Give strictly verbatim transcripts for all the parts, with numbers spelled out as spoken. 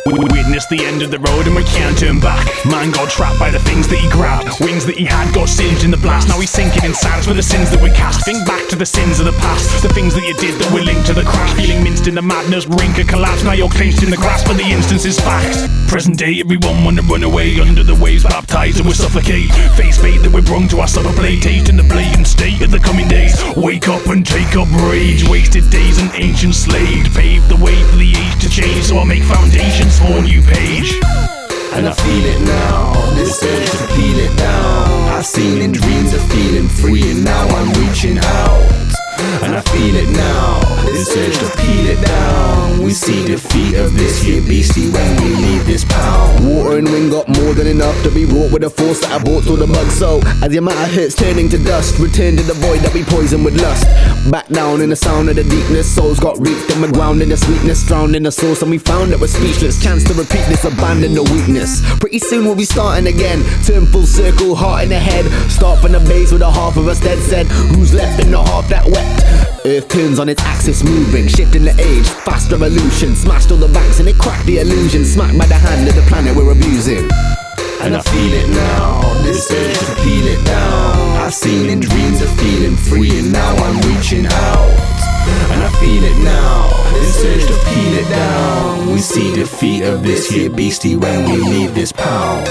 Witness the end of the road and we can't turn back. Man got trapped by the things that he grabbed. Wings that he had got singed in the blast. Now he's sinking in sands for the sins that we cast. Think back to the sins of the past, the things that you did that were linked to the crash. Feeling minced in the madness, brink of collapse. Now you're clenched in the grasp of the instance is fact. Present day, everyone wanna run away under the waves, baptized and we suffocate. Face fate that we're brung to our supper plate, tasting the blatant state of the coming days. Wake up and take up rage. Wasted days and ancient slaved. Paved the way for the age to change, so I'll make foundations for a new page. And I feel it now, this urge to peel it down. I've seen in dreams of feeling free, and now I'm reaching out. And I feel it now, this urge to peel it down. We see the feet of this here beastie when we leave this pound. Water and wind got more than enough to be wrought with the force that I brought through the mud. So as your matter hits turning to dust, return to the void that we poison with lust. Back down in the sound of the deepness, souls got reaped in the ground in the sweetness, drowned in the source, and we found that we're speechless. Chance to repeat this, abandon the weakness. Pretty soon we'll be starting again, turn full circle, heart in the head. Start from the base with a half of us dead said. Who's left in the half that wept? Earth turns on its axis moving, shifting the age, fast revolution. Smashed all the banks and it cracked the illusion. Smacked by the hand of the planet we're abusing. And I feel it now, this urge to peel it down. I've seen in dreams of feeling free, and now I'm reaching out. And I feel it now, this urge to peel it down. We see the feet of this here beastie when we leave this pound.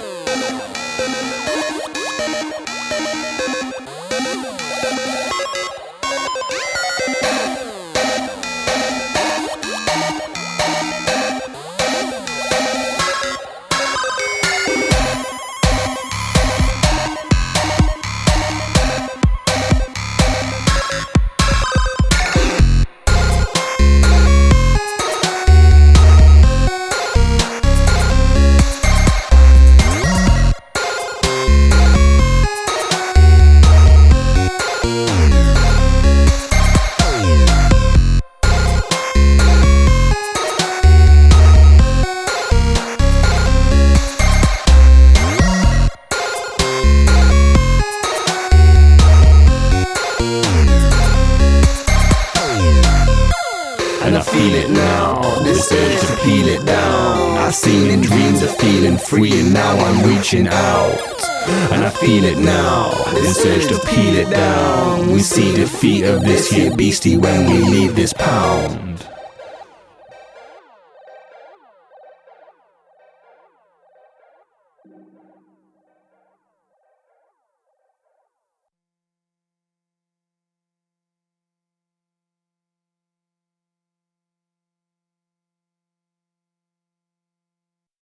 And I feel it now, this urge to peel it down. I've seen in dreams of feeling free, and now I'm reaching out. And I feel it now, this urge to peel it down. We see the feet of this here beastie when we leave this pound.